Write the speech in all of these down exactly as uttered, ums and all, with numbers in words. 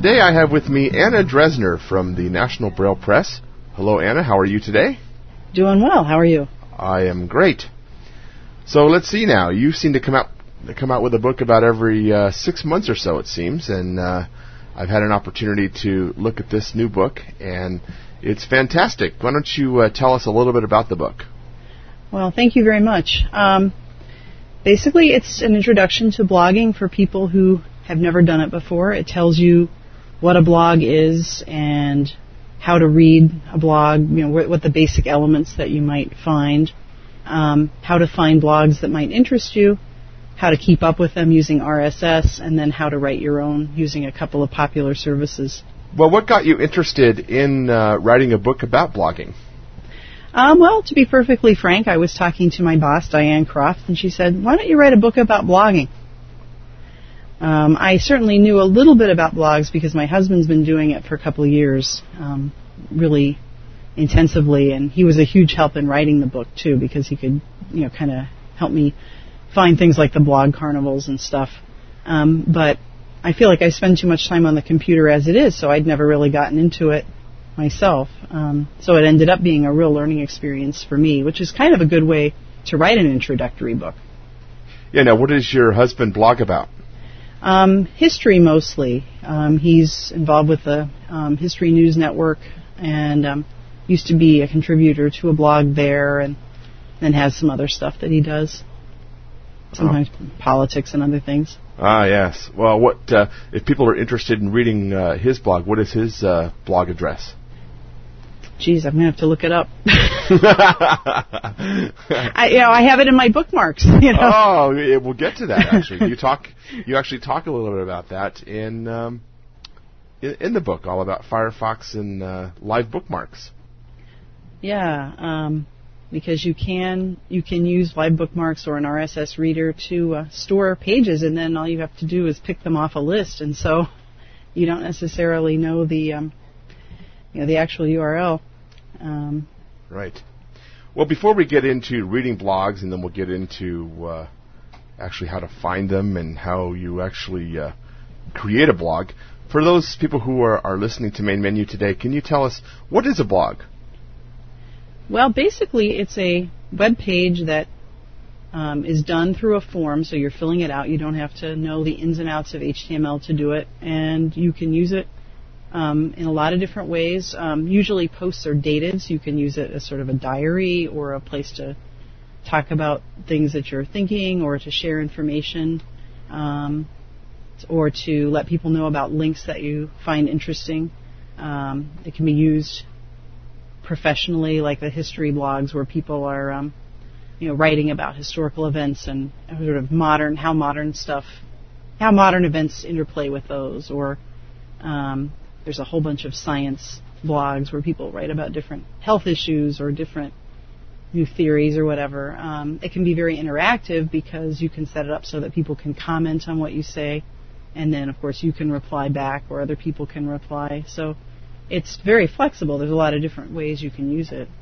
today I have with me Anna Dresner from the National Braille Press. Hello, Anna. How are you today? Doing well. How are you? I am great. So let's see now. You seem to come out come out with a book about every uh, six months or so, it seems, and uh, I've had an opportunity to look at this new book, and it's fantastic. Why don't you uh, tell us a little bit about the book? Well, thank you very much. Um, basically, it's an introduction to blogging for people who have never done it before. It tells you what a blog is and how to read a blog, you know, what, what the basic elements that you might find, um, how to find blogs that might interest you, how to keep up with them using R S S, and then how to write your own using a couple of popular services. Well, what got you interested in uh, writing a book about blogging? Um, well, to be perfectly frank, I was talking to my boss, Diane Croft, and she said, why don't you write a book about blogging? Um, I certainly knew a little bit about blogs because my husband's been doing it for a couple of years, um, really intensively, and he was a huge help in writing the book, too, because he could, you know, kind of help me find things like the blog carnivals and stuff. Um, but I feel like I spend too much time on the computer as it is, so I'd never really gotten into it myself. Um, so it ended up being a real learning experience for me, which is kind of a good way to write an introductory book. Yeah, now, what does your husband blog about? Um, history mostly. Um, he's involved with the um, History News Network and um, used to be a contributor to a blog there, and then has some other stuff that he does. Sometimes oh. politics and other things. Ah, yes. Well, what uh, if people are interested in reading uh, his blog, what is his uh, blog address? Geez, I'm going to have to look it up. I, you know, I have it in my bookmarks. You know? Oh, it, we'll get to that, actually. You talk, you actually talk a little bit about that in um, in, in the book, all about Firefox and uh, live bookmarks. Yeah, um, because you can you can use live bookmarks or an R S S reader to uh, store pages, and then all you have to do is pick them off a list, and so you don't necessarily know the um, you know the actual U R L. Um, right. Well, before we get into reading blogs, and then we'll get into uh, actually how to find them and how you actually uh, create a blog, for those people who are, are listening to Main Menu today, can you tell us, what is a blog? Well, basically, it's a web page that um, is done through a form, so you're filling it out. You don't have to know the ins and outs of H T M L to do it, and you can use it Um, in a lot of different ways. Um, usually posts are dated, so you can use it as sort of a diary or a place to talk about things that you're thinking or to share information um, or to let people know about links that you find interesting. Um, it can be used professionally, like the history blogs where people are um, you know, writing about historical events and sort of modern, how modern stuff, how modern events interplay with those, or um, there's a whole bunch of science blogs where people write about different health issues or different new theories or whatever. Um, it can be very interactive because you can set it up so that people can comment on what you say, and then, of course, you can reply back or other people can reply. So it's very flexible. There's a lot of different ways you can use it.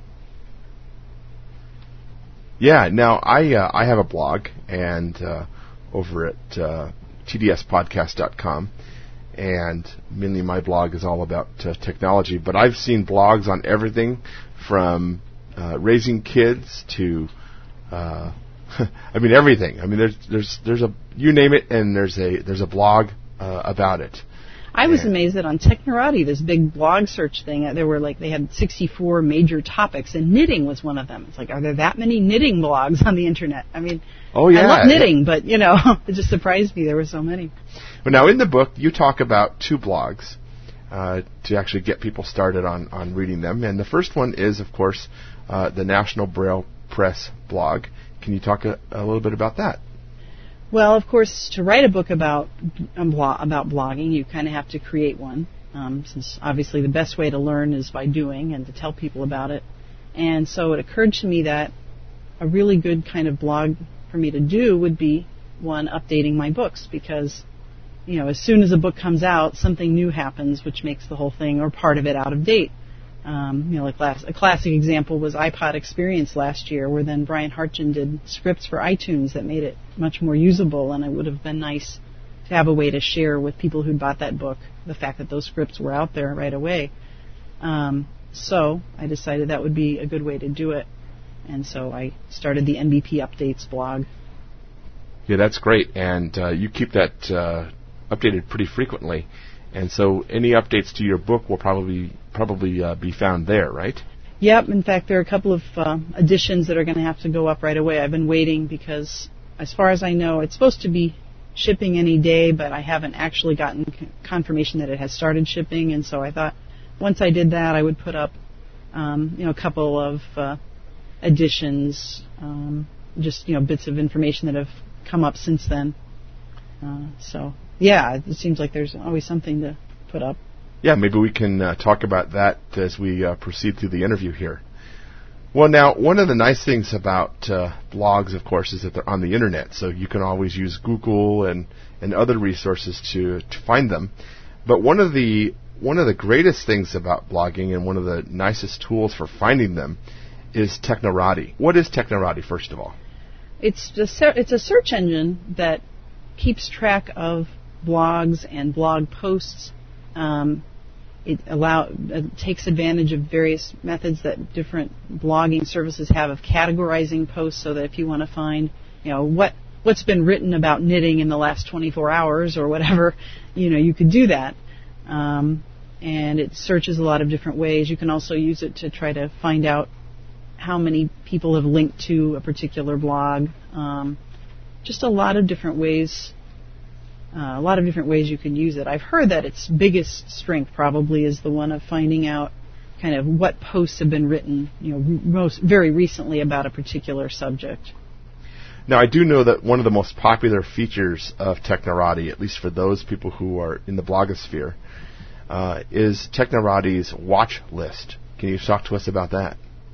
Yeah, now I uh, I have a blog and uh, over at uh, T D S podcast dot com. And mainly my blog is all about uh, technology. But I've seen blogs on everything from uh, raising kids to, uh, I mean, everything. I mean, there's there's there's a you name it, and there's a there's a blog uh, about it. I was and amazed that on Technorati, this big blog search thing, there were like they had sixty-four major topics, and knitting was one of them. It's like, are there that many knitting blogs on the internet? I mean, oh yeah, I love knitting, but you know, it just surprised me there were so many. But now in the book, you talk about two blogs uh, to actually get people started on, on reading them. And the first one is, of course, uh, the National Braille Press blog. Can you talk a, a little bit about that? Well, of course, to write a book about um, blo- about blogging, you kind of have to create one, um, since obviously the best way to learn is by doing and to tell people about it. And so it occurred to me that a really good kind of blog for me to do would be one updating my books, because you know, as soon as a book comes out, something new happens, which makes the whole thing or part of it out of date. Um, you know, like last, a classic example was iPod Experience last year, where then Brian Hartgen did scripts for iTunes that made it much more usable, and it would have been nice to have a way to share with people who'd bought that book the fact that those scripts were out there right away. Um, so I decided that would be a good way to do it. And so I started the N B P Updates blog. Yeah, that's great. And uh, you keep that uh, updated pretty frequently. And so any updates to your book will probably probably uh, be found there, right? Yep. In fact, there are a couple of uh, editions that are going to have to go up right away. I've been waiting because, as far as I know, it's supposed to be shipping any day, but I haven't actually gotten c- confirmation that it has started shipping. And so I thought once I did that, I would put up, um, you know, a couple of uh, editions, um, just, you know, bits of information that have come up since then. Uh, so, yeah, it seems like there's always something to put up. Yeah, maybe we can uh, talk about that as we uh, proceed through the interview here. Well, now, one of the nice things about uh, blogs, of course, is that they're on the Internet, so you can always use Google and, and other resources to, to find them. But one of the one of the greatest things about blogging and one of the nicest tools for finding them is Technorati. What is Technorati, first of all? It's a ser- it's a search engine that keeps track of blogs and blog posts. Um, It allow it takes advantage of various methods that different blogging services have of categorizing posts, so that if you want to find, you know, what what's been written about knitting in the last twenty-four hours or whatever, you know, you could do that. Um, and it searches a lot of different ways. You can also use it to try to find out how many people have linked to a particular blog. Um, just a lot of different ways. Uh, a lot of different ways you can use it. I've heard that its biggest strength probably is the one of finding out kind of what posts have been written, you know, most very recently about a particular subject. Now, I do know that one of the most popular features of Technorati, at least for those people who are in the blogosphere, uh, is Technorati's watch list. Can you talk to us about that?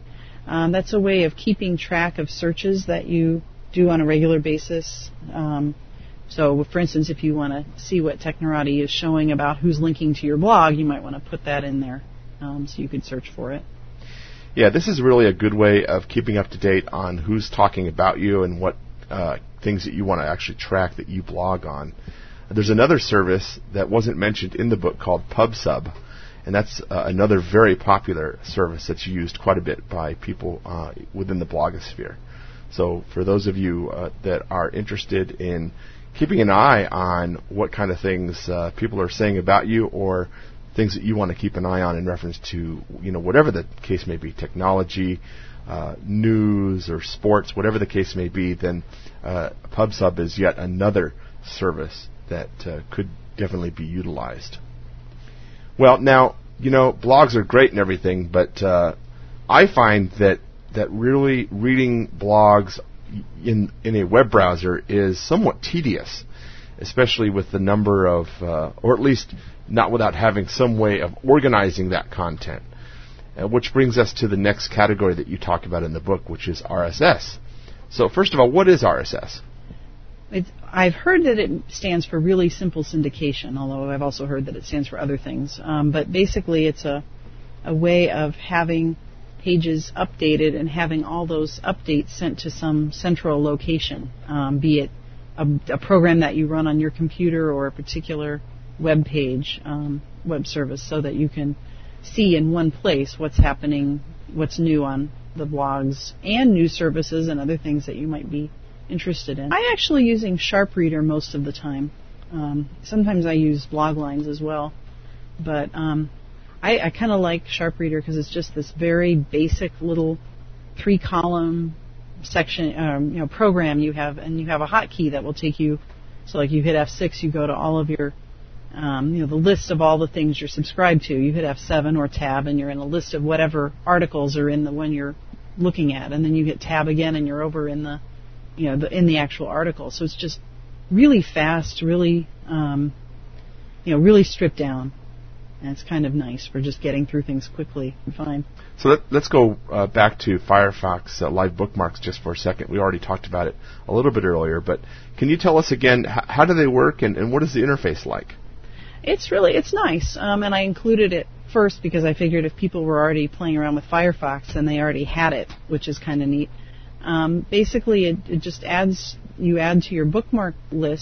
Um, that's a way of keeping track of searches that you do on a regular basis. Um, So, for instance, if you want to see what Technorati is showing about who's linking to your blog, you might want to put that in there um, so you could search for it. Yeah, this is really a good way of keeping up to date on who's talking about you and what uh, things that you want to actually track that you blog on. There's another service that wasn't mentioned in the book called PubSub, and that's uh, another very popular service that's used quite a bit by people uh, within the blogosphere. So for those of you uh, that are interested in keeping an eye on what kind of things uh, people are saying about you, or things that you want to keep an eye on in reference to, you know, whatever the case may be, technology, uh, news, or sports, whatever the case may be, then uh, PubSub is yet another service that uh, could definitely be utilized. Well, now, you know, blogs are great and everything, but uh, I find that that really reading blogs in in a web browser is somewhat tedious, especially with the number of, uh, or at least not without having some way of organizing that content. Uh, which brings us to the next category that you talk about in the book, which is R S S. So first of all, what is R S S? It's, I've heard that it stands for really simple syndication, although I've also heard that it stands for other things. Um, but basically, it's a a way of having pages updated and having all those updates sent to some central location, um, be it a, a program that you run on your computer or a particular web page, um, web service, so that you can see in one place what's happening, what's new on the blogs and news services and other things that you might be interested in. I'm actually using SharpReader most of the time. Um, sometimes I use Bloglines as well, but um, I, I kind of like SharpReader because it's just this very basic little three-column section, um, you know, program you have, and you have a hotkey that will take you. So, like, you hit F six, you go to all of your, um, you know, the list of all the things you're subscribed to. You hit F seven or Tab, and you're in a list of whatever articles are in the one you're looking at, and then you hit Tab again, and you're over in the, you know, the, in the actual article. So it's just really fast, really, um, you know, really stripped down. And it's kind of nice for just getting through things quickly and fine. So let, let's go uh, back to Firefox uh, Live Bookmarks just for a second. We already talked about it a little bit earlier, but can you tell us again, h- how do they work, and, and what is the interface like? It's really, it's nice, um, and I included it first because I figured if people were already playing around with Firefox, then they already had it, which is kind of neat. Um, basically, it, it just adds, you add to your bookmark list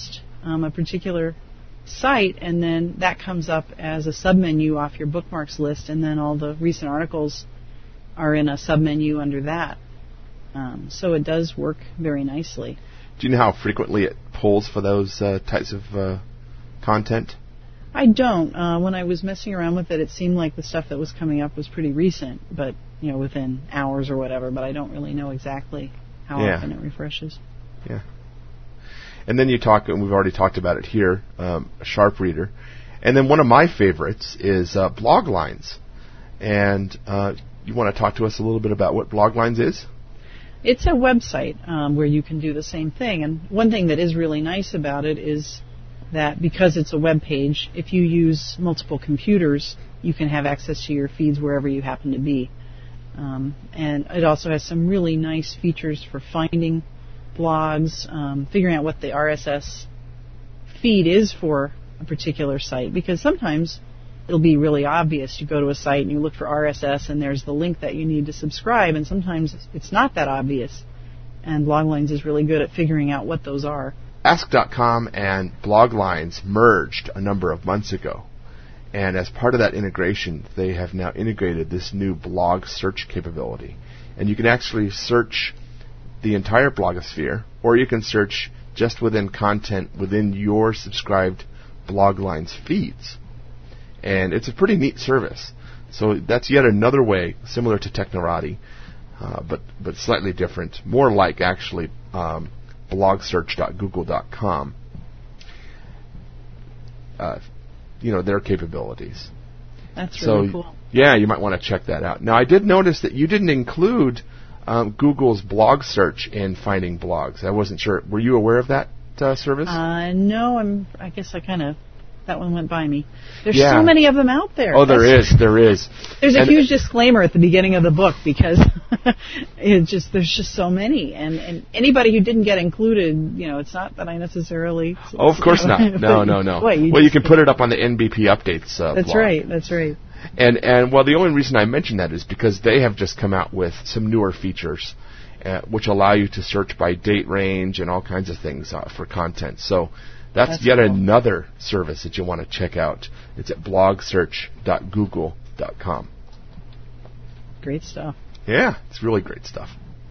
um, a particular site, and then that comes up as a submenu off your bookmarks list, and then all the recent articles are in a submenu under that. Um, so it does work very nicely. Do you know how frequently it pulls for those uh, types of uh, content? I don't. Uh, when I was messing around with it, it seemed like the stuff that was coming up was pretty recent, but, you know, within hours or whatever, but I don't really know exactly how yeah. often it refreshes. Yeah. And then you talk, and we've already talked about it here, um, a Sharp Reader. And then one of my favorites is uh, Bloglines. And uh, you want to talk to us a little bit about what Bloglines is? It's a website um, where you can do the same thing. And one thing that is really nice about it is that because it's a web page, if you use multiple computers, you can have access to your feeds wherever you happen to be. Um, and it also has some really nice features for finding blogs, um, figuring out what the R S S feed is for a particular site, because sometimes it'll be really obvious. You go to a site and you look for R S S and there's the link that you need to subscribe, and sometimes it's not that obvious. And Bloglines is really good at figuring out what those are. Ask dot com and Bloglines merged a number of months ago. And as part of that integration, they have now integrated this new blog search capability. And you can actually search the entire blogosphere, or you can search just within content within your subscribed Bloglines feeds. And it's a pretty neat service. So that's yet another way, similar to Technorati, uh, but, but slightly different, more like actually um, blog search dot google dot com. Uh, you know, their capabilities. That's so, really cool. Yeah, you might want to check that out. Now, I did notice that you didn't include um, Google's blog search in finding blogs. I wasn't sure. Were you aware of that uh, service? Uh, no, I'm, I guess I kind of, that one went by me. There's yeah. so many of them out there. Oh, there That's, is, there is. There's a and huge disclaimer at the beginning of the book because it just there's just so many, and, and anybody who didn't get included, you know, it's not that I necessarily. Oh, of course you know, not. No, no, no. Boy, you well, you can put it up on the N B P updates. Uh, that's blog. right. That's right. And and well, the only reason I mention that is because they have just come out with some newer features, uh, which allow you to search by date range and all kinds of things uh, for content. So. That's, That's yet cool. another service that you want to check out. It's at blog search dot google dot com. Great stuff. Yeah, it's really great stuff.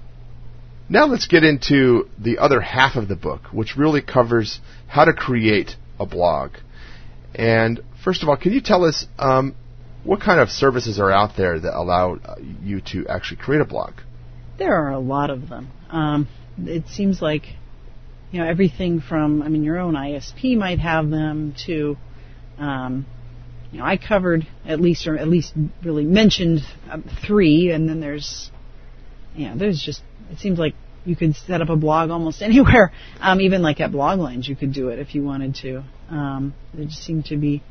Now let's get into the other half of the book, which really covers how to create a blog. And first of all, can you tell us um, what kind of services are out there that allow uh, you to actually create a blog? There are a lot of them. Um, it seems like You know, everything from, I mean, your own I S P might have them to, um, you know, I covered at least, or at least really mentioned um, three, and then there's, you know, there's just, it seems like you could set up a blog almost anywhere. Um, even like at Bloglines, you could do it if you wanted to. Um, there just seem to be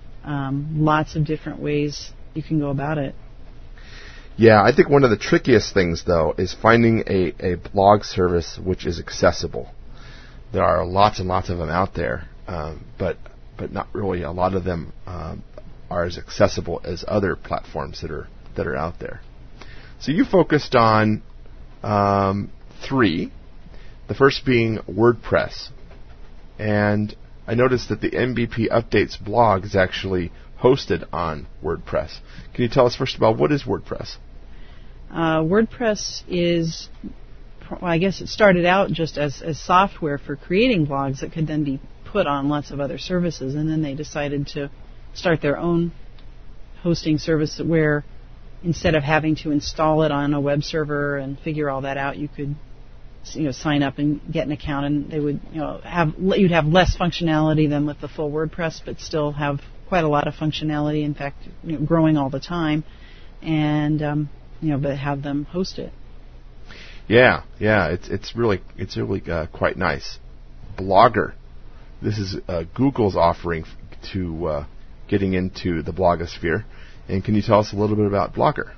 um, lots of different ways you can go about it. Yeah, I think one of the trickiest things, though, is finding a, a blog service which is accessible. There are lots and lots of them out there, um, but but not really a lot of them um, are as accessible as other platforms that are that are out there. So you focused on um, three, the first being WordPress. And I noticed that the N B P Updates blog is actually hosted on WordPress. Can you tell us first about what is WordPress? Uh, WordPress is... Well, I guess it started out just as, as software for creating blogs that could then be put on lots of other services, and then they decided to start their own hosting service where instead of having to install it on a web server and figure all that out, you could, you know, sign up and get an account, and they would, you know, have you'd have less functionality than with the full WordPress, but still have quite a lot of functionality. In fact, you know, growing all the time, and um, you know, but have them host it. Yeah, yeah, it's it's really it's really uh, quite nice. Blogger, this is uh, Google's offering f- to uh, getting into the blogosphere. And can you tell us a little bit about Blogger?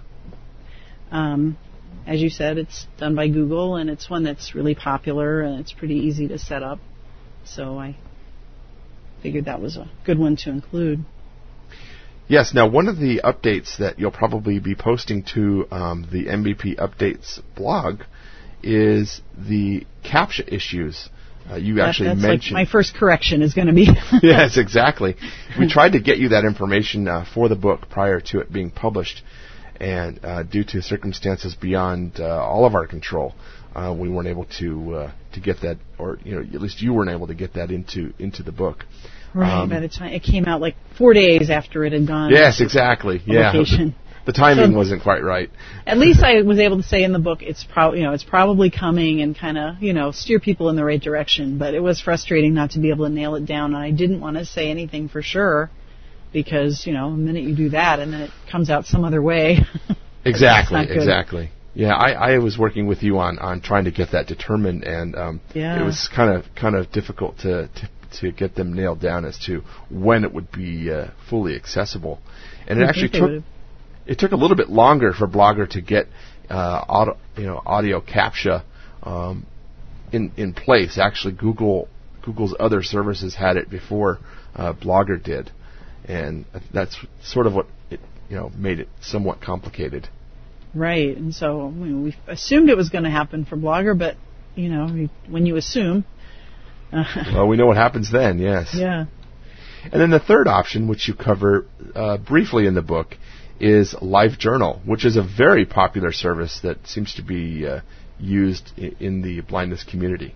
Um, as you said, it's done by Google, and it's one that's really popular, and it's pretty easy to set up. So I figured that was a good one to include. Yes. Now, one of the updates that you'll probably be posting to um, the N B P Updates blog is the CAPTCHA issues Uh, you that, actually that's mentioned... like my first correction is going to be... Yes, exactly. We tried to get you that information uh, for the book prior to it being published, and uh, due to circumstances beyond uh, all of our control, uh, we weren't able to uh, to get that, or you know, at least you weren't able to get that into into the book. Right, um, by the time it came out like four days after it had gone. Yes, exactly. Yeah, the, the timing so, wasn't quite right. At least I was able to say in the book it's probably you know it's probably coming and kind of you know steer people in the right direction. But it was frustrating not to be able to nail it down, and I didn't want to say anything for sure because you know the minute you do that and then it comes out some other way. Exactly, exactly. Yeah, I, I was working with you on, on trying to get that determined, and um, yeah. it was kind of kind of difficult to, to to get them nailed down as to when it would be uh, fully accessible. And it I actually took it took a little bit longer for Blogger to get uh, auto, you know audio CAPTCHA um, in in place. Actually, Google Google's other services had it before uh, Blogger did, and that's sort of what it you know made it somewhat complicated. Right, and so I mean, we assumed it was going to happen for Blogger, but you know when you assume. Well, we know what happens then, yes. Yeah. And then the third option, which you cover uh, briefly in the book, is LiveJournal, which is a very popular service that seems to be uh, used I- in the blindness community.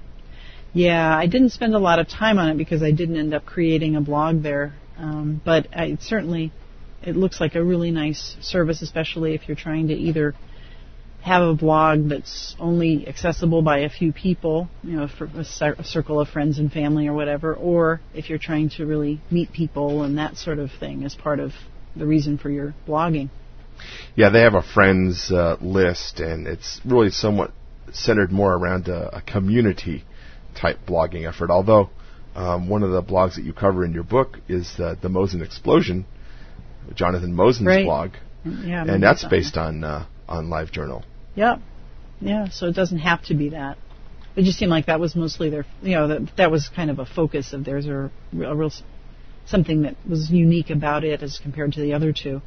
Yeah, I didn't spend a lot of time on it because I didn't end up creating a blog there, um, but I, it certainly it looks like a really nice service, especially if you're trying to either have a blog that's only accessible by a few people, you know, for a, cir- a circle of friends and family or whatever, or if you're trying to really meet people and that sort of thing as part of the reason for your blogging. Yeah, they have a friends uh, list, and it's really somewhat centered more around a, a community-type blogging effort, although um, one of the blogs that you cover in your book is uh, the Mosen Explosion, Jonathan Mosen's right. blog, yeah, and that's that based on uh, on LiveJournal. Yep. Yeah, so it doesn't have to be that. It just seemed like that was mostly their, you know, that that was kind of a focus of theirs, or a real something that was unique about it as compared to the other two.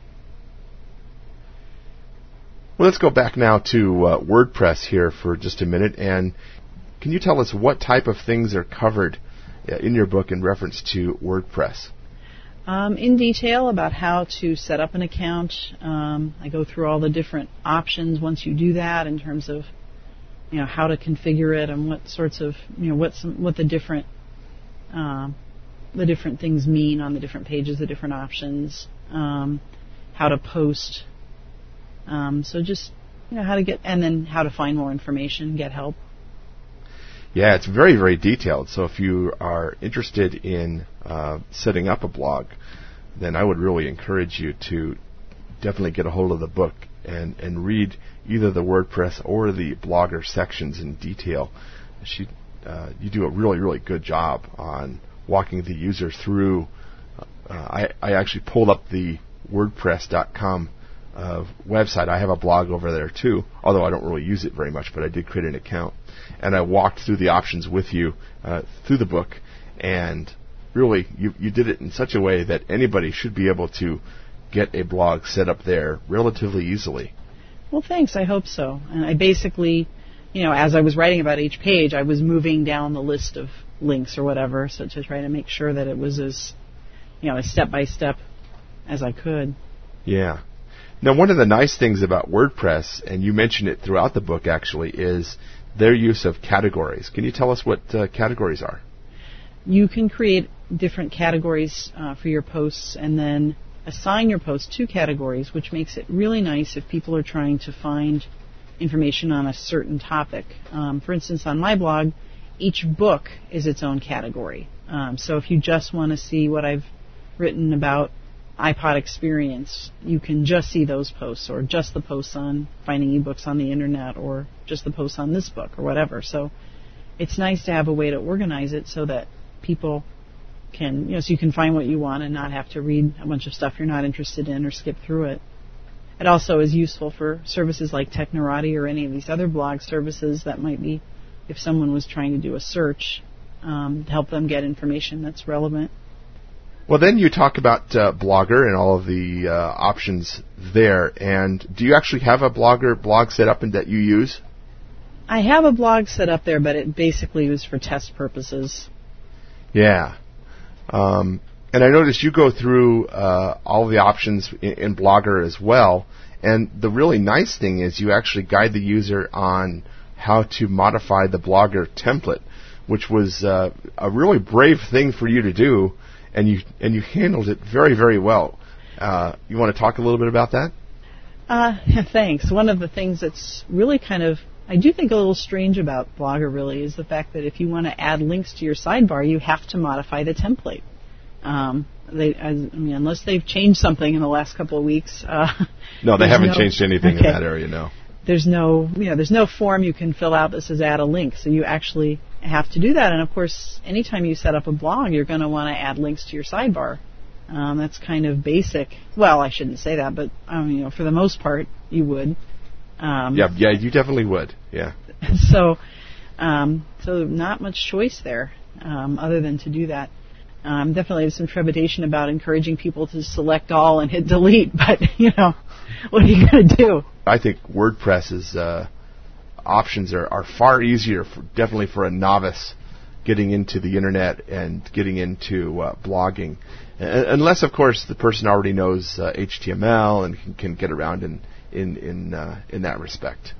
Well, let's go back now to uh, WordPress here for just a minute, and can you tell us what type of things are covered uh, in your book in reference to WordPress? Um, in detail about how to set up an account. Um, I go through all the different options once you do that in terms of, you know, how to configure it and what sorts of, you know, what some, what the different uh, the different things mean on the different pages, the different options, um, how to post. Um, so just, you know, how to get, and then how to find more information, get help. Yeah, it's very, very detailed. So if you are interested in uh, setting up a blog, then I would really encourage you to definitely get a hold of the book and, and read either the WordPress or the Blogger sections in detail. She, uh, you do a really, really good job on walking the user through. Uh, I, I actually pulled up the WordPress dot com uh, website. I have a blog over there too, although I don't really use it very much, but I did create an account. And I walked through the options with you uh, through the book, and really, you, you did it in such a way that anybody should be able to get a blog set up there relatively easily. Well, thanks. I hope so. And I basically, you know, as I was writing about each page, I was moving down the list of links or whatever, so to try to make sure that it was as, you know, as step-by-step as I could. Yeah. Now, one of the nice things about WordPress, and you mentioned it throughout the book actually, is their use of categories. Can you tell us what uh, categories are? You can create different categories uh, for your posts and then assign your posts to categories, which makes it really nice if people are trying to find information on a certain topic. Um, for instance, on my blog, each book is its own category. Um, so if you just want to see what I've written about iPod experience, you can just see those posts, or just the posts on finding ebooks on the internet, or just the posts on this book, or whatever. So it's nice to have a way to organize it so that people can, you know, so you can find what you want and not have to read a bunch of stuff you're not interested in or skip through it. It also is useful for services like Technorati or any of these other blog services that might be, if someone was trying to do a search, um, to help them get information that's relevant. Well, then you talk about uh, Blogger and all of the uh, options there. And do you actually have a Blogger blog set up and that you use? I have a blog set up there, but it basically was for test purposes. Yeah. Um, and I noticed you go through uh, all the options in, in Blogger as well. And the really nice thing is you actually guide the user on how to modify the Blogger template, which was uh, a really brave thing for you to do, and you and you handled it very, very well. Uh, you want to talk a little bit about that? Uh, thanks. One of the things that's really kind of, I do think a little strange about Blogger really is the fact that if you want to add links to your sidebar, you have to modify the template. Um, they, I mean, unless they've changed something in the last couple of weeks. Uh, no, they haven't no, changed anything okay. in that area, no. There's no, you know, there's no form you can fill out that says add a link, so you actually have to do that. And of course, anytime you set up a blog, you're going to want to add links to your sidebar. Um, that's kind of basic. Well, I shouldn't say that, but um, you know, for the most part, you would. Um, yeah, yeah, you definitely would. Yeah. So, um, so not much choice there, um, other than to do that. Um, definitely have some trepidation about encouraging people to select all and hit delete, but you know, what are you going to do? I think WordPress's uh, options are, are far easier, for, definitely for a novice getting into the internet and getting into uh, blogging. Unless, of course, the person already knows uh, H T M L and can, can get around in in in, uh, in that respect.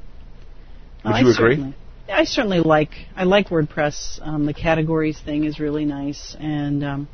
Would well, you I agree? Certainly, I certainly like I like WordPress. Um, the categories thing is really nice, and um,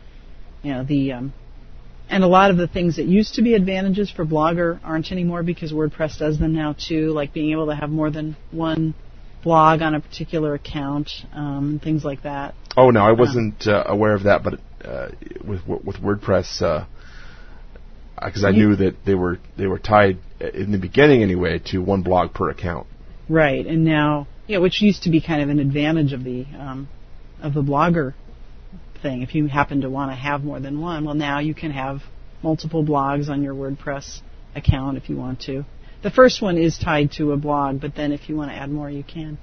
you know the um, and a lot of the things that used to be advantages for Blogger aren't anymore because WordPress does them now too, like being able to have more than one blog on a particular account, um, things like that. Oh no, I wasn't uh, aware of that, but. Uh, with with WordPress, because uh, I you, knew that they were they were tied in the beginning anyway to one blog per account. Right, and now, yeah, which used to be kind of an advantage of the um, of the Blogger thing. If you happen to want to have more than one, well, now you can have multiple blogs on your WordPress account if you want to. The first one is tied to a blog, but then if you want to add more, you can.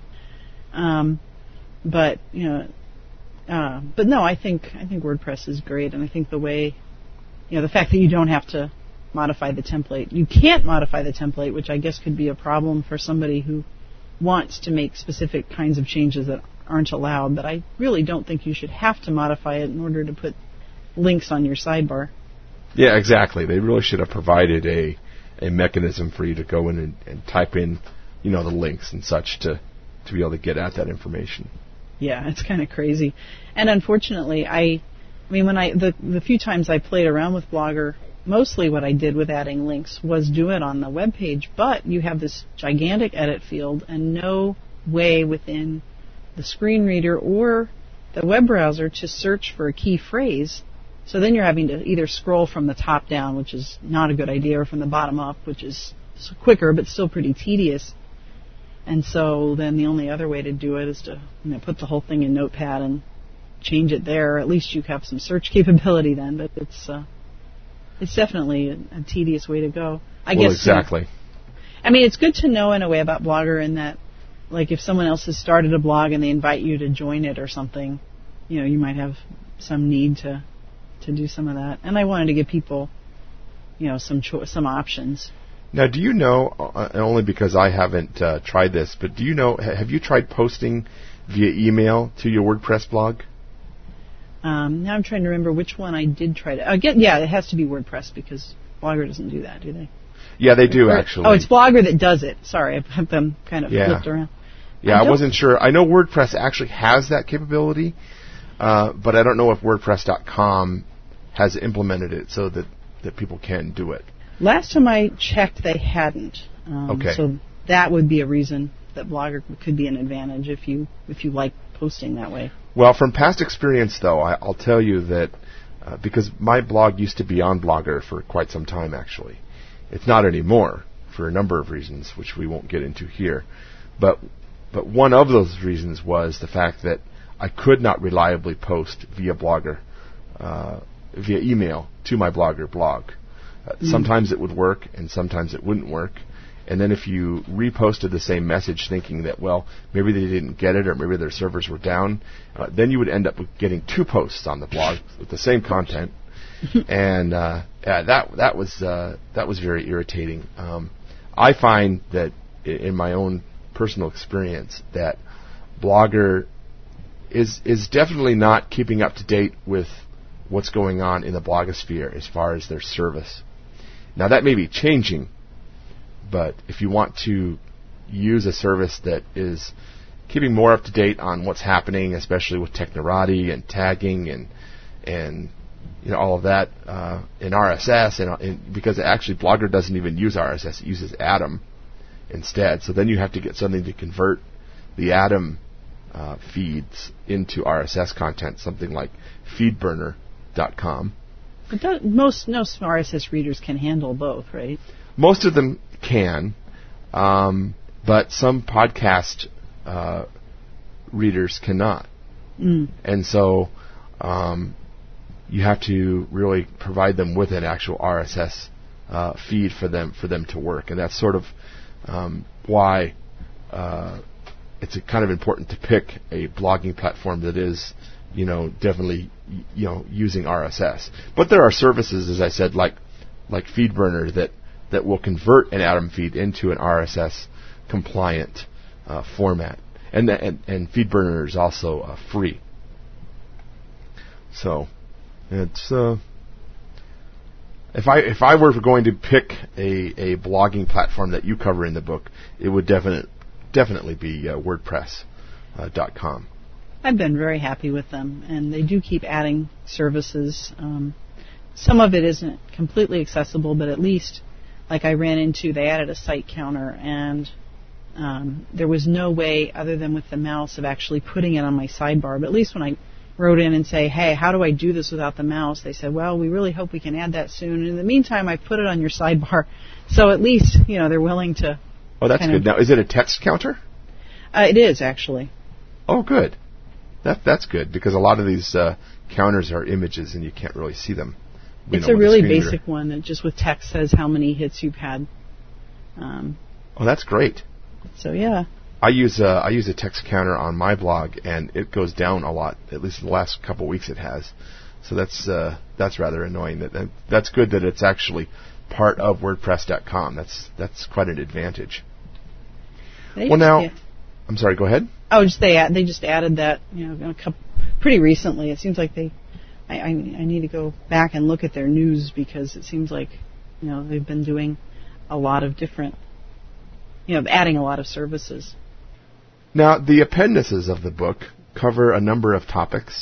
Um, but you know. Uh, but no, I think I think WordPress is great, and I think the way, you know, the fact that you don't have to modify the template, you can't modify the template, which I guess could be a problem for somebody who wants to make specific kinds of changes that aren't allowed. But I really don't think you should have to modify it in order to put links on your sidebar. Yeah, exactly. They really should have provided a a mechanism for you to go in and, and type in, you know, the links and such to to be able to get at that information. Yeah, it's kind of crazy. And unfortunately, I, I mean, when I, the, the few times I played around with Blogger, mostly what I did with adding links was do it on the web page, but you have this gigantic edit field and no way within the screen reader or the web browser to search for a key phrase. So then you're having to either scroll from the top down, which is not a good idea, or from the bottom up, which is quicker but still pretty tedious. And so then the only other way to do it is to, you know, put the whole thing in Notepad and change it there. At least you have some search capability then, but it's uh, it's definitely a, a tedious way to go. I well, guess exactly. You know, I mean, it's good to know in a way about Blogger in that, like, if someone else has started a blog and they invite you to join it or something, you know, you might have some need to to do some of that. And I wanted to give people, you know, some cho- some options. Now, do you know, uh, only because I haven't uh, tried this, but do you know, ha- have you tried posting via email to your WordPress blog? Um, now I'm trying to remember which one I did try to. Uh, get, yeah, it has to be WordPress because Blogger doesn't do that, do they? Yeah, they do, or, actually. Oh, it's Blogger that does it. Sorry, I've had them kind of yeah. flipped around. Yeah, I, I wasn't sure. I know WordPress actually has that capability, uh, but I don't know if WordPress dot com has implemented it so that, that people can do it. Last time I checked, they hadn't. Um, okay. So that would be a reason that Blogger could be an advantage if you if you like posting that way. Well, from past experience, though, I, I'll tell you that uh, because my blog used to be on Blogger for quite some time, actually. It's not anymore for a number of reasons, which we won't get into here. But but one of those reasons was the fact that I could not reliably post via Blogger, uh, via email to my Blogger blog. Uh, mm. Sometimes it would work, and sometimes it wouldn't work. And then if you reposted the same message thinking that, well, maybe they didn't get it or maybe their servers were down, uh, then you would end up with getting two posts on the blog with the same content. and uh, yeah, that that was uh, that was very irritating. Um, I find that in my own personal experience that Blogger is is definitely not keeping up to date with what's going on in the blogosphere as far as their service. Now, that may be changing, but if you want to use a service that is keeping more up to date on what's happening, especially with Technorati and tagging and and you know all of that uh, in R S S, and, and because actually Blogger doesn't even use R S S, it uses Atom instead. So then you have to get something to convert the Atom uh, feeds into R S S content, something like feedburner dot com. But that, most most R S S readers can handle both, right? Most of them can, um, but some podcast uh, readers cannot. Mm. And so um, you have to really provide them with an actual R S S uh, feed for them for them to work, and that's sort of um, why uh, it's a kind of important to pick a blogging platform that is, you know, definitely, you know, using R S S. But there are services, as I said, like like FeedBurner that that will convert an Atom feed into an R S S compliant uh, format, and, the, and and FeedBurner is also uh, free. So it's uh, if I if I were going to pick a, a blogging platform that you cover in the book, it would definitely definitely be uh, WordPress dot com. I've been very happy with them, and they do keep adding services. Um, some of it isn't completely accessible, but at least, like I ran into, they added a site counter, and um, there was no way other than with the mouse of actually putting it on my sidebar. But at least when I wrote in and say, hey, how do I do this without the mouse? They said, well, we really hope we can add that soon. And in the meantime, I put it on your sidebar. So at least, you know, they're willing to. Oh, that's good. Now, is it a text counter? Uh, it is, actually. Oh, good. That That's good, because a lot of these uh, counters are images and you can't really see them. It's a really basic one that just with text says how many hits you've had. Um, oh, that's great. So, yeah. I use, a, I use a text counter on my blog, and it goes down a lot. At least in the last couple of weeks it has. So that's uh, that's rather annoying. That, that That's good that it's actually part of WordPress dot com. That's, that's quite an advantage. They well, now... Yeah. I'm sorry, go ahead. Oh, just they add, they just added that, you know, a couple, pretty recently. It seems like they, I, I, I need to go back and look at their news, because it seems like, you know, they've been doing a lot of different, you know, adding a lot of services. Now, the appendices of the book cover a number of topics,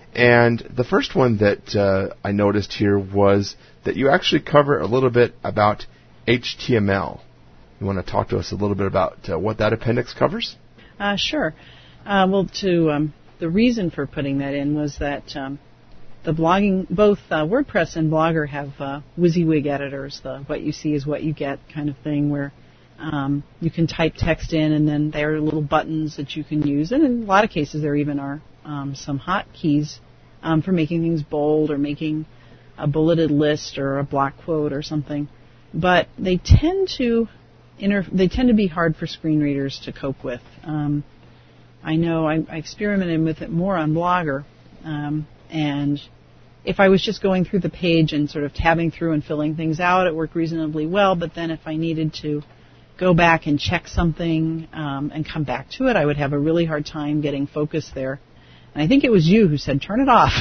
and the first one that uh, I noticed here was that you actually cover a little bit about H T M L. You want to talk to us a little bit about uh, what that appendix covers? Uh, sure. Uh, well, to um, the reason for putting that in was that um, the blogging, both uh, WordPress and Blogger have uh, WYSIWYG editors, the what you see is what you get kind of thing, where um, you can type text in and then there are little buttons that you can use. And in a lot of cases there even are um, some hotkeys um, for making things bold or making a bulleted list or a block quote or something. But they tend to... Inter- they tend to be hard for screen readers to cope with. Um, I know I, I experimented with it more on Blogger, um, and if I was just going through the page and sort of tabbing through and filling things out, it worked reasonably well. But then if I needed to go back and check something um, and come back to it, I would have a really hard time getting focus there. And I think it was you who said, turn it off.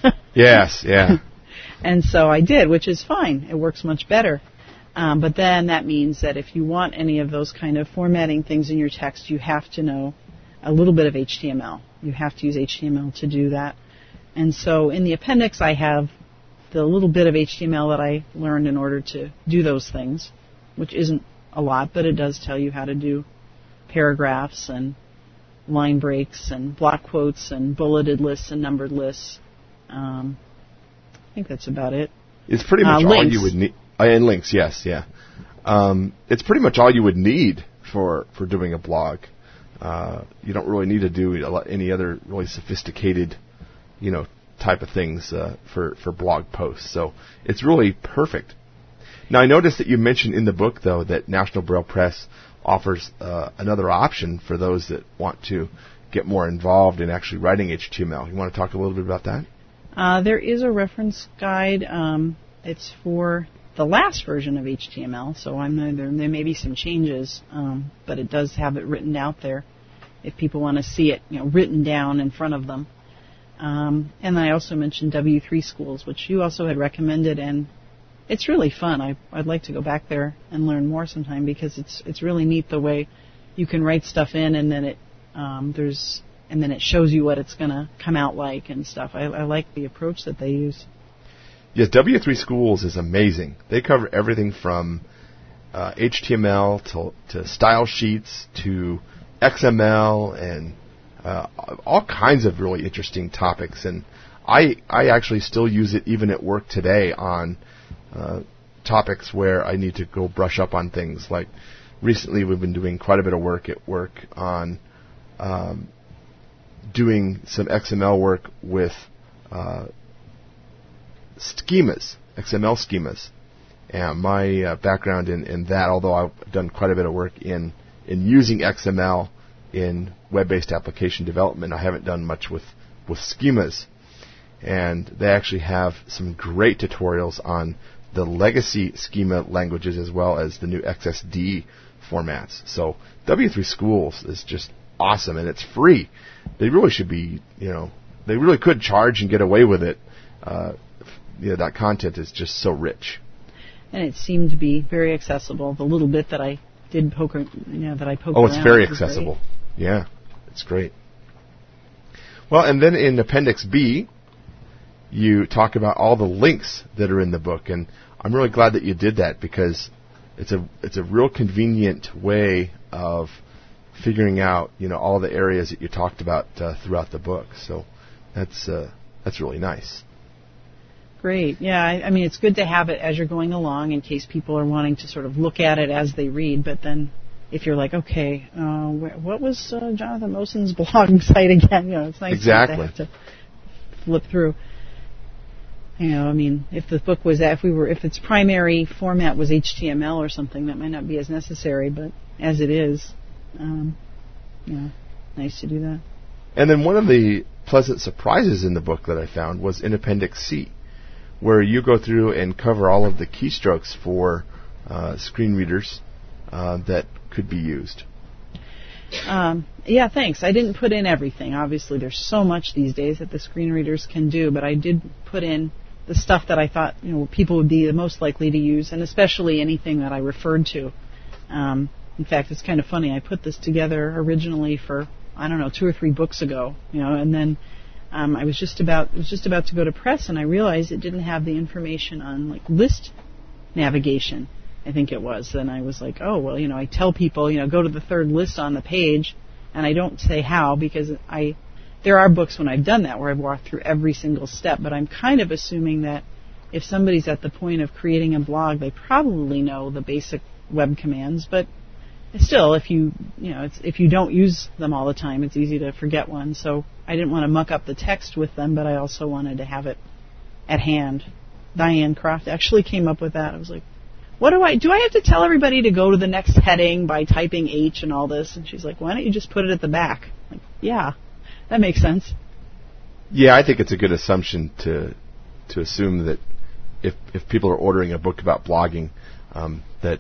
Yes, yeah. And so I did, which is fine. It works much better. Um, but then that means that if you want any of those kind of formatting things in your text, you have to know a little bit of H T M L. You have to use H T M L to do that. And so in the appendix, I have the little bit of H T M L that I learned in order to do those things, which isn't a lot, but it does tell you how to do paragraphs and line breaks and block quotes and bulleted lists and numbered lists. Um, I think that's about it. It's pretty much uh, all you would need. Uh, and links, yes, yeah. Um, it's pretty much all you would need for, for doing a blog. Uh, you don't really need to do a lot, any other really sophisticated, you know, type of things uh, for, for blog posts. So it's really perfect. Now, I noticed that you mentioned in the book, though, that National Braille Press offers uh, another option for those that want to get more involved in actually writing H T M L. You want to talk a little bit about that? Uh, there is a reference guide. Um, it's for the last version of H T M L, so I'm there, there may be some changes, um, but it does have it written out there if people want to see it, you know, written down in front of them. Um, and I also mentioned W three Schools, which you also had recommended, and it's really fun. I, I'd like to go back there and learn more sometime because it's it's really neat the way you can write stuff in and then it um, there's and then it shows you what it's going to come out like and stuff. I, I like the approach that they use. Yes, W three Schools is amazing. They cover everything from uh, H T M L to, to style sheets to X M L and uh, all kinds of really interesting topics. And I I actually still use it even at work today on uh, topics where I need to go brush up on things. Like recently we've been doing quite a bit of work at work on um, doing some X M L work with uh, schemas, X M L schemas. And my uh, background in, in that, although I've done quite a bit of work in, in using X M L in web-based application development, I haven't done much with, with schemas. And they actually have some great tutorials on the legacy schema languages as well as the new X S D formats. So W three Schools is just awesome, and it's free. They really should be, you know, they really could charge and get away with it. Uh, you know, that content is just so rich. And it seemed to be very accessible. The little bit that I did poke, you know, that I poked Oh, it's around very was accessible. great. Yeah, it's great. Well, and then in Appendix B, you talk about all the links that are in the book, and I'm really glad that you did that because it's a it's a real convenient way of figuring out, you know, all the areas that you talked about uh, throughout the book. So that's uh, that's really nice. Great. Yeah, I, I mean, it's good to have it as you're going along in case people are wanting to sort of look at it as they read. But then if you're like, okay, uh, wh- what was uh, Jonathan Moson's blog site again? You know, it's nice exactly. to have to flip through. You know, I mean, if the book was, if we were, if its primary format was H T M L or something, that might not be as necessary. But as it is, um, you know, nice to do that. And then one of the pleasant surprises in the book that I found was in Appendix C, where you go through and cover all of the keystrokes for uh, screen readers uh, that could be used. Um, yeah, thanks. I didn't put in everything. Obviously, there's so much these days that the screen readers can do, but I did put in the stuff that I thought, you know, people would be the most likely to use, and especially anything that I referred to. Um, in fact, it's kind of funny. I put this together originally for, I don't know, two or three books ago, you know, and then um, I was just about was just about to go to press, and I realized it didn't have the information on like list navigation. I think it was. And I was like, oh, well, you know, I tell people, you know, go to the third list on the page, and I don't say how because I, there are books when I've done that where I've walked through every single step, but I'm kind of assuming that if somebody's at the point of creating a blog, they probably know the basic web commands, but still, if you, you know, it's, if you don't use them all the time, it's easy to forget one. So I didn't want to muck up the text with them, but I also wanted to have it at hand. Diane Croft actually came up with that. I was like, what do I, do I have to tell everybody to go to the next heading by typing H and all this? And she's like, why don't you just put it at the back? I'm like, yeah, that makes sense. Yeah, I think it's a good assumption to to assume that if if people are ordering a book about blogging, um, that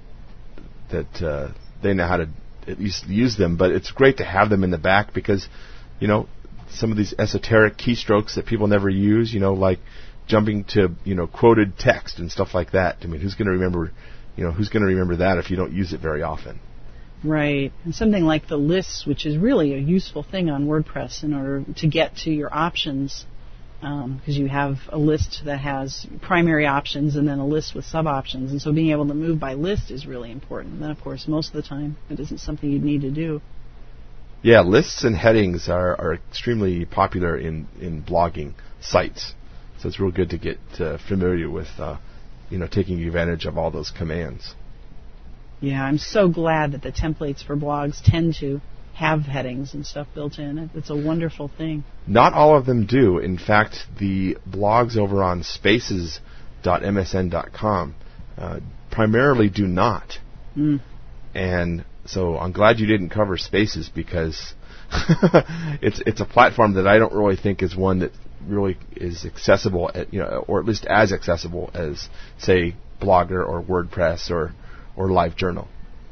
that uh, they know how to at least use them. But it's great to have them in the back because, you know, some of these esoteric keystrokes that people never use, you know, like jumping to, you know, quoted text and stuff like that. I mean, who's going to remember, you know, who's going to remember that if you don't use it very often? Right. And something like the lists, which is really a useful thing on WordPress in order to get to your options, because um, you have a list that has primary options and then a list with sub-options. And so being able to move by list is really important. And then, of course, most of the time, it isn't something you'd need to do. Yeah, lists and headings are, are extremely popular in, in blogging sites. So it's real good to get uh, familiar with, uh, you know, taking advantage of all those commands. Yeah, I'm so glad that the templates for blogs tend to have headings and stuff built in. It's a wonderful thing. Not all of them do. In fact, the blogs over on spaces dot m s n dot com uh, primarily do not. Mm. And so I'm glad you didn't cover Spaces because it's it's a platform that I don't really think is one that really is accessible, at, you know, or at least as accessible as, say, Blogger or WordPress or, or LiveJournal.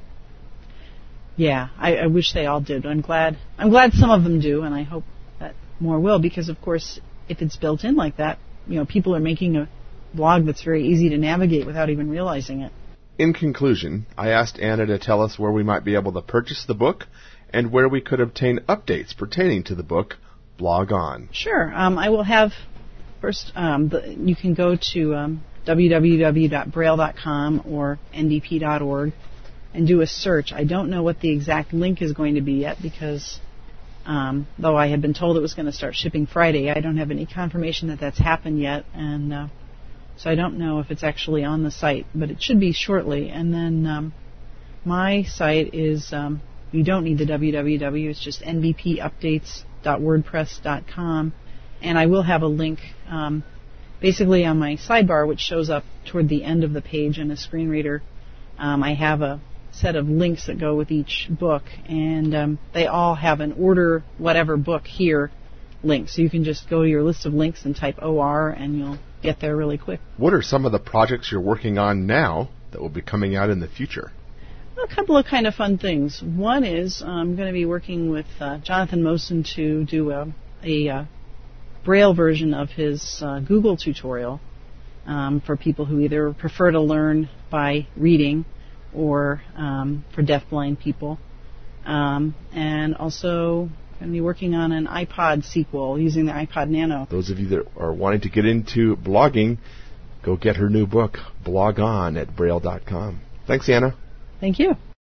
Yeah, I, I wish they all did. I'm glad. I'm glad some of them do, and I hope that more will. Because of course, if it's built in like that, you know, people are making a blog that's very easy to navigate without even realizing it. In conclusion, I asked Anna to tell us where we might be able to purchase the book and where we could obtain updates pertaining to the book, Blog On. Sure. Um, I will have, first, um, the, you can go to um, w w w dot braille dot com or n d p dot org and do a search. I don't know what the exact link is going to be yet because, um, though I had been told it was going to start shipping Friday, I don't have any confirmation that that's happened yet, and uh, so I don't know if it's actually on the site, but it should be shortly. And then um, my site is, um, you don't need the www, it's just n b p updates dot wordpress dot com, and I will have a link um, basically on my sidebar, which shows up toward the end of the page in a screen reader. Um, I have a set of links that go with each book, and um, they all have an order whatever book here link. So you can just go to your list of links and type O R, and you'll get there really quick. What are some of the projects you're working on now that will be coming out in the future? A couple of kind of fun things. One is I'm going to be working with uh, Jonathan Mosen to do a, a uh, Braille version of his uh, Google tutorial um, for people who either prefer to learn by reading or um, for deafblind people. Um, and also going to be working on an iPod sequel using the iPod Nano. Those of you that are wanting to get into blogging, go get her new book, Blog On, at braille dot com. Thanks, Anna. Thank you.